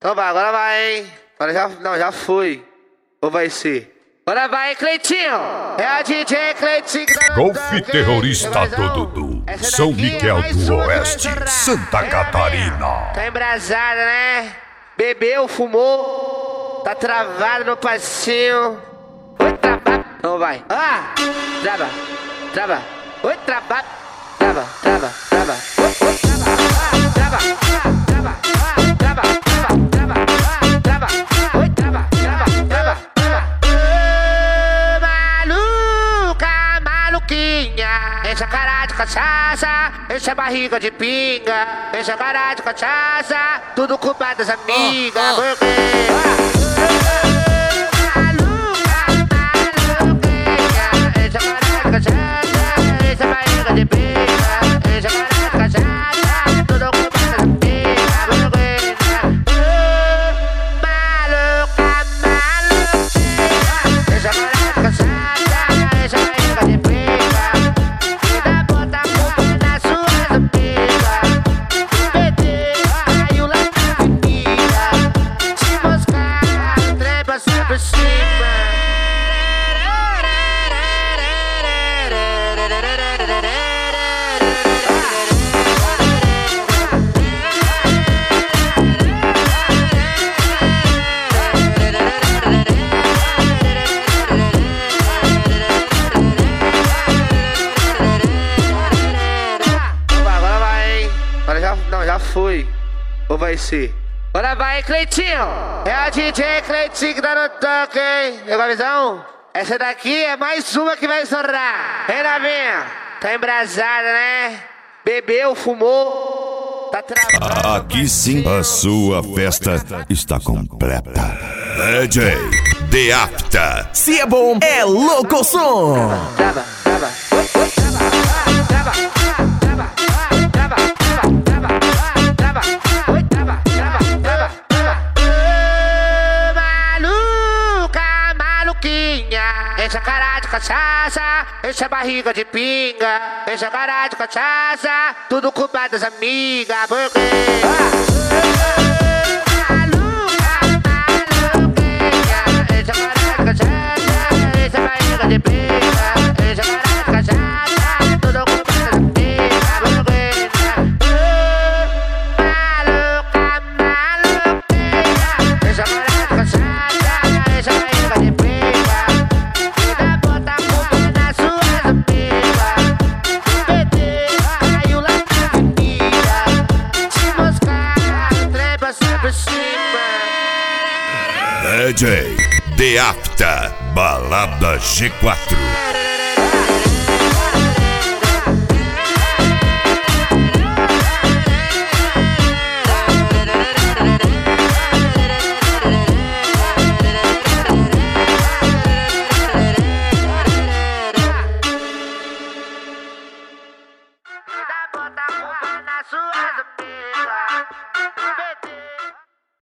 Então vai, agora vai, hein? Agora já foi. Ou vai ser? Agora vai, Cleitinho! É a DJ Cleitinho que tá no Golfe terrorista do Dudu. São Miguel do Oeste, Santa Catarina. Tá embrasada, né? Bebeu, fumou. Tá travado no passinho. Oi, trava. Então vai. Ah! Trava. Trava. Oi, trava. Trava, trava, trava. Oi, trava. Ah, trava. Ah, trava. Ah, trava. Trava, trava. Ah, trava. Oi, trava. Trava, trava, trava. Maluca, maluquinha. Enche a cara de cachaça, enche a barriga de pinga. Enche a cara de cachaça, tudo culpa das amigas. Já foi. Ou vai ser? Agora vai, Cleitinho! É a DJ Cleitinho que tá no toque, hein? Pegou a visão? Essa daqui é mais uma que vai estourar. Hein, novinha? Tá embrasada, né? Bebeu, fumou. Tá travado. Aqui sim, a sua festa está completa. DJ Deapta. Se é bom, é louco som. Trava, trava. Trava, trava, trava, trava. Enche a cara de cachaça, enche a barriga de pinga. Enche a cara de cachaça, tudo culpa das amigas. Porque maluquinha. Enche a cara de cachaça, enche a barriga de pinga. Enche a cara de cachaça, tudo culpa das amigas. Maluca, maluquinha. Enche a cara de cachaça, enche a barriga de pinga. DJ Deapta, balada G4.